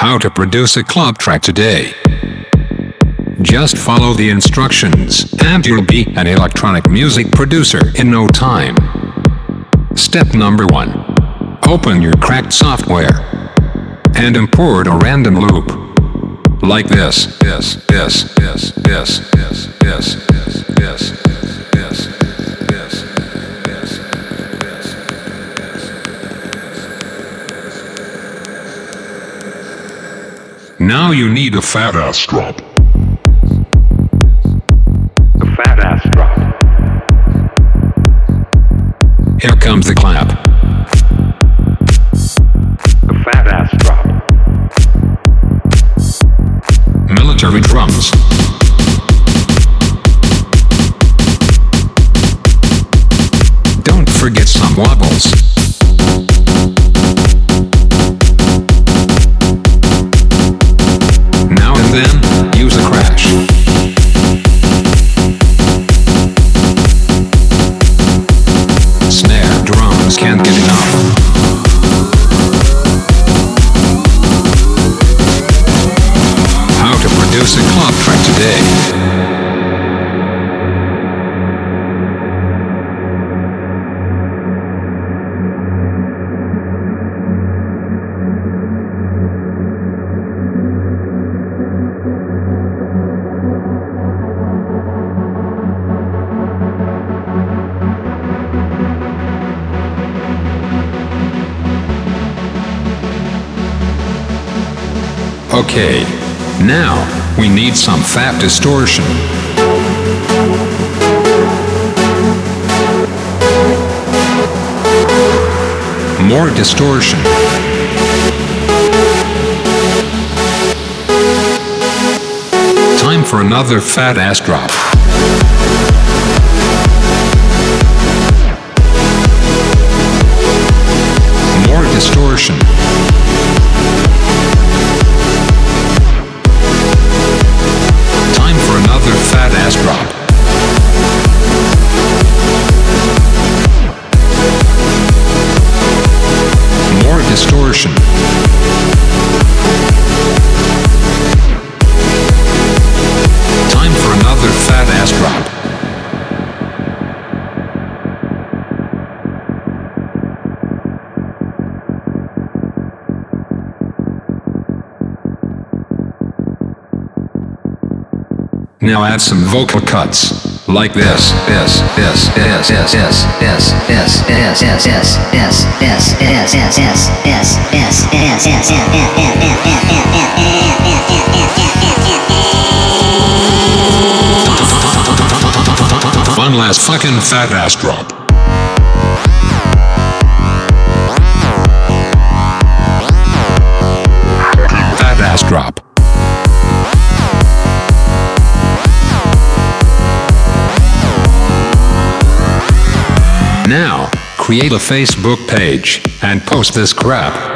How to produce a club track today. Just follow the instructions and you'll be an electronic music producer in no time. Step number 1. Open your cracked software and import a random loop. Like this. Now you need a fat ass drop. A fat ass drop. Here comes the clap. A fat ass drop. Military drums. Don't forget some wobbles. Now and then, use a crash. Snare drums can't get enough. How to produce a club track today. Okay, now we need some fat distortion. More distortion. Time for another fat ass drop. More distortion. Another fat ass drop. More distortion. Time for another fat ass drop. Now add some vocal cuts, like this. One last fucking fat ass drop. Fat ass drop. Now, create a Facebook page and post this crap.